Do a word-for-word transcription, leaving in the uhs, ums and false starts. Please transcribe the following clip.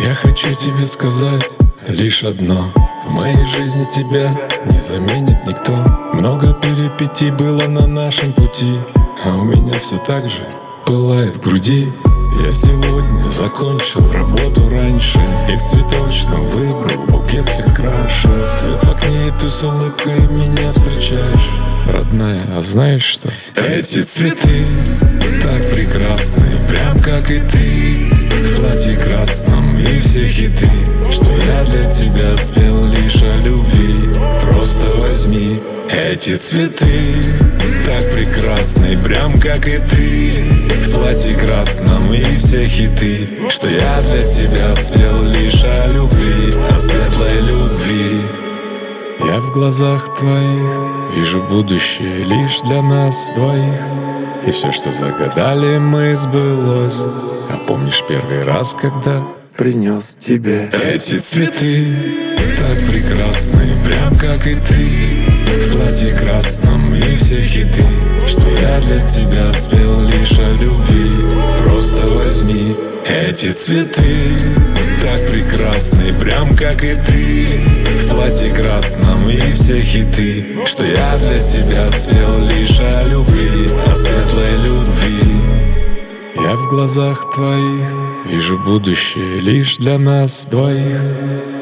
Я хочу тебе сказать лишь одно: в моей жизни тебя не заменит никто. Много перипетий было на нашем пути, а у меня все так же пылает в груди. Я сегодня закончил работу раньше и в цветочном выбрал букет всех краше. Свет в окне, и ты с улыбкой меня встречаешь. Родная, а знаешь что? Эти цветы так прекрасны, прям как и ты, в платье красном и все хиты, что я для тебя спел лишь о любви. Просто возьми эти цветы, так прекрасны, прям как и ты, в платье красном и все хиты, что я для тебя спел лишь о любви, о светлой любви. Я в глазах твоих вижу будущее лишь для нас двоих, и все, что загадали мы, сбылось. А помнишь первый раз, когда принес тебе эти цветы, так прекрасны, прям как и ты, в платье красном и все хиты, что я для тебя спел лишь о любви. Просто возьми эти цветы, так прекрасны, прям как и ты, в платье красном и все хиты, что я для тебя спел лишь о любви, о светлой любви. Я в глазах твоих вижу будущее лишь для нас двоих,